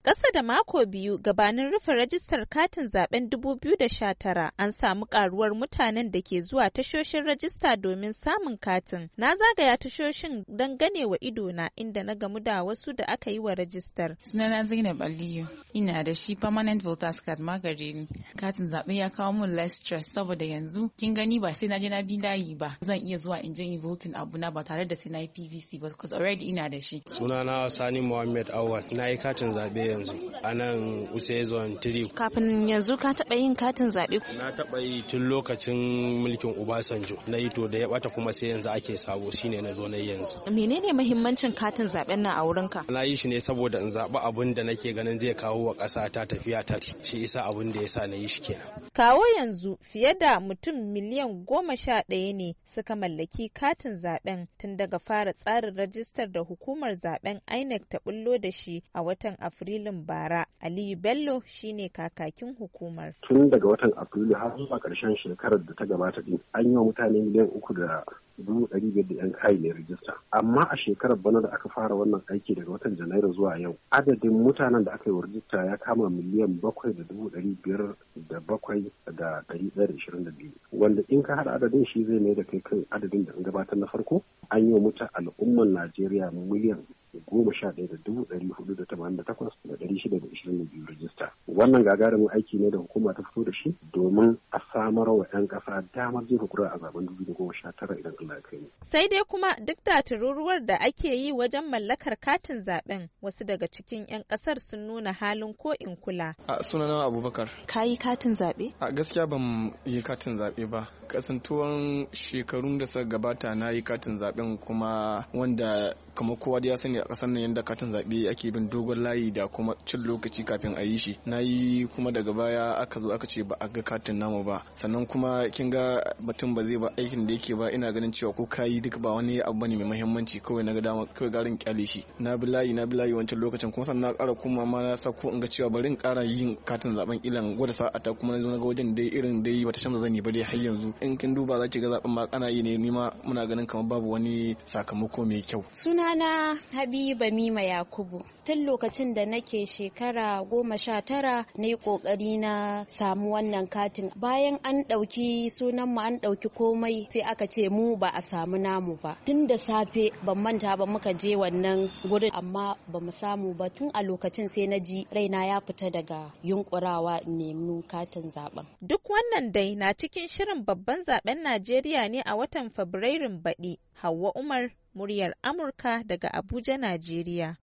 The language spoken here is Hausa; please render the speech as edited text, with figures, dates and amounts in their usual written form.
Ƙasa da mako biyu gabanin rufe rajistar katin zaben 2019 an samu karuwar mutanen da ke zuwa tashoshin rajista domin samun katin. Na zagaya tashoshin don gane wa idona inda na gamu da wasu da aka yi wa rajistar. Sunana Zainab Aliyu, ina da shi permanent voters card magare ni. Katin zaɓe ya kawo mun less stress saboda yanzu kin gani ba sai na je na bi layi ba. Zan iya zuwa in je in voting abuna ba tare da sai na yi PVC ba because already ina da shi. Sunana Sani Muhammad Awal, na yi katin zaɓe yanzu a nan Use Zone 3. Kafin yanzu ka taɓa yin katin zaɓe? Na taɓa yi tun lokacin mulkin Obasanjo. Na yi to da ya bata kuma sai yanzu ake sabo shine na zo na yanzu. Menene muhimmancin katin zaɓen nan a wurinka? Na yi shi ne saboda in zaɓi abin da nake ganin zai kawo wa ƙasa ta tafiya ta shi isa abin da yasa na yi shi kenan. Kawo yanzu fiye da mutum miliyan 11 ne suka mallaki katin zaɓen tun daga fara tsarin rajistar da hukumar zaɓen INEC ta bullo da shi a watan Afrilun bara. Aliyu Bello shine kakakin hukumar. Tun daga watan Afrilu har zuwa ƙarshen shekarar da ta gabata din an yi wa mutane miliyan 3,500 da 'yan kayi ne rijista. Amma a shekarar bana da aka fara wannan aiki daga watan Janairu zuwa yau, adadin mutanen da aka yi wa rijista ya kama miliyan 7,507,122. Wanda in ka haɗa adadin shi zai mai da kai kan adadin da an gabatar na farko, an yi wa al'ummar Najeriya miliyan 11,488,622 rajista. Wannan gagarumin aiki ne da hukuma ta fito da shi domin a samar wa 'yan ƙasa damar jefa kuri'a a zaben 2019 idan Allah ya kai. Sai dai kuma duk da tururuwar da ake yi wajen mallakar katin zaben, wasu daga cikin 'yan ƙasar sun nuna halin ko in kula. Sunana Abubakar. Ka yi katin zaɓe? A gaskiya ban yi katin zaɓe ba. Kasantuwan shekarun da suka gabata na yi katin zaɓen kuma wanda kamar kowa da ya sani a ƙasar nan yadda katin zaɓe ake bin dogon layi da kuma cin lokaci kafin a yi shi. Na yi kuma daga baya aka zo aka ce ba a ga katin namu ba. Sannan kuma kin ga mutum ba zai ba aikin da yake ba, ina ganin cewa ko kayi duk ba wani abu bane mai muhimmanci, kawai na ga dama kawai garin kyale shi. Na bi layi wancan lokacin kuma sannan na ƙara kuma ma na sako in ga cewa bari in ƙara yin katin zaɓen ilan gwada sa'ata kuma na zo na ga wajen dai irin dai bata canza zani ba dai har yanzu. In kin duba za ki ga zaɓen ma ana yi ne nima muna ganin kamar babu wani sakamako mai kyau. Sunana Habiba Mima Yakubu. Tun lokacin da nake shekara 19 na yi kokari na samu wannan katin. Bayan an ɗauki sunan mu an ɗauki komai sai aka ce mu ba a samu namu ba. Tun da safe ban manta ba muka je wannan gurin amma ba mu samu ba. Tun a lokacin sai na ji raina ya fita daga yunkurawa in nemi katin zaben. Duk wannan dai na cikin shirin babban zaben Najeriya ne a watan Fabrairun baɗi. Hauwa Umar, muryar Amurka daga Abuja, Najeriya.